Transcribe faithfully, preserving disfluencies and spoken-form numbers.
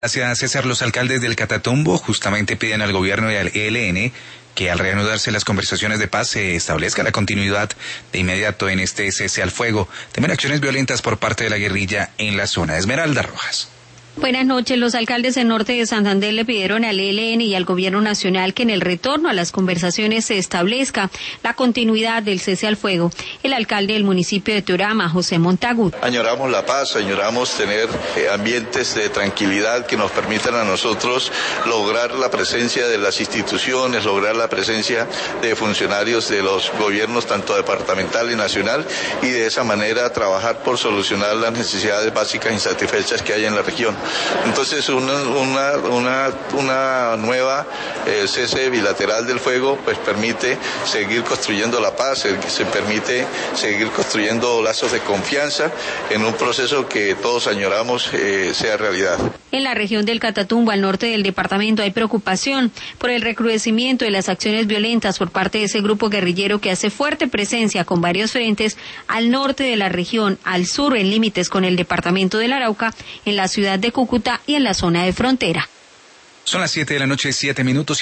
Gracias, César. Los alcaldes del Catatumbo justamente piden al gobierno y al E L N que al reanudarse las conversaciones de paz se establezca la continuidad de inmediato en este cese al fuego. Temen acciones violentas por parte de la guerrilla en la zona. Esmeralda Rojas. Buenas noches. Los alcaldes del norte de Santander le pidieron al E L N y al gobierno nacional que en el retorno a las conversaciones se establezca la continuidad del cese al fuego. El alcalde del municipio de Turama, José Montagut. Añoramos la paz, añoramos tener eh, ambientes de tranquilidad que nos permitan a nosotros lograr la presencia de las instituciones, lograr la presencia de funcionarios de los gobiernos tanto departamental y nacional, y de esa manera trabajar por solucionar las necesidades básicas insatisfechas que hay en la región. Entonces una, una, una, una nueva eh, cese bilateral del fuego pues permite seguir construyendo la paz, se, se permite seguir construyendo lazos de confianza en un proceso que todos añoramos eh, sea realidad. En la región del Catatumbo, al norte del departamento, hay preocupación por el recrudecimiento de las acciones violentas por parte de ese grupo guerrillero que hace fuerte presencia con varios frentes al norte de la región, al sur en límites con el departamento del Arauca, en la ciudad de Cúcuta y en la zona de frontera. Son las siete de la noche, siete minutos.